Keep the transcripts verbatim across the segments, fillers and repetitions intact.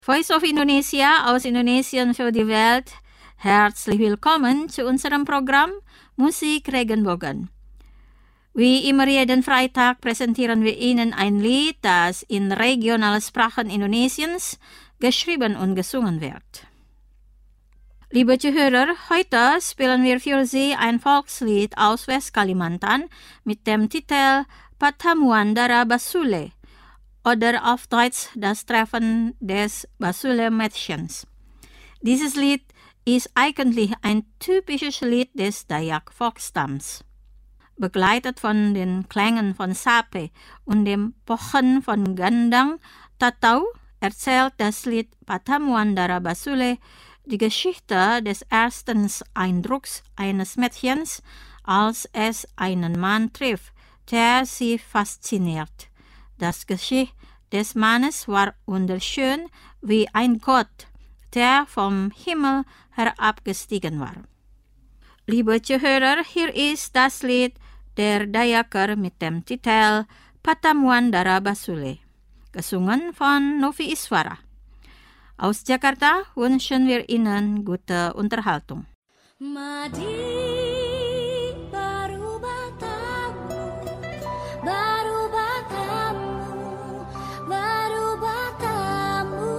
Voice of Indonesia aus Indonesien für die Welt. Herzlich willkommen zu unserem Programm Musik Regenbogen. Wie immer jeden Freitag präsentieren wir Ihnen ein Lied, das in regionalen Sprachen Indonesiens geschrieben und gesungen wird. Liebe Zuhörer, heute spielen wir für Sie ein Volkslied aus Westkalimantan mit dem Titel Pertemuan Dara Basule oder auf Deutsch Das Treffen des Basule-Mädchens. Dieses Lied ist eigentlich ein typisches Lied des Dayak-Volksstamms. Begleitet von den Klängen von Sape und dem Pochen von Gandang Tatau erzählt das Lied Pertemuan Dara Basule die Geschichte des ersten Eindrucks eines Mädchens, als es einen Mann trifft, der sie fasziniert. Das Gesicht des Mannes war wunderschön wie ein Gott, der vom Himmel herabgestiegen war. Liebe Zuhörer, hier ist das Lied der Dayaker mit dem Titel Pertemuan Dara Basule, gesungen von Novi Iswara. Aus Jakarta wünschen wir Ihnen gute Unterhaltung. Madi baru batamu, baru batamu, baru batamu.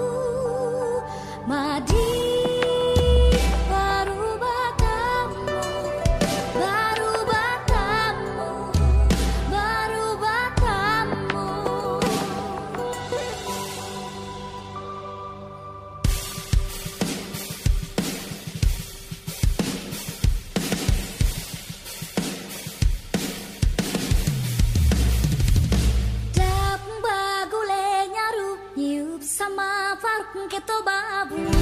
Madi baru batamu, baru batamu, baru batamu. Sama fark keto babu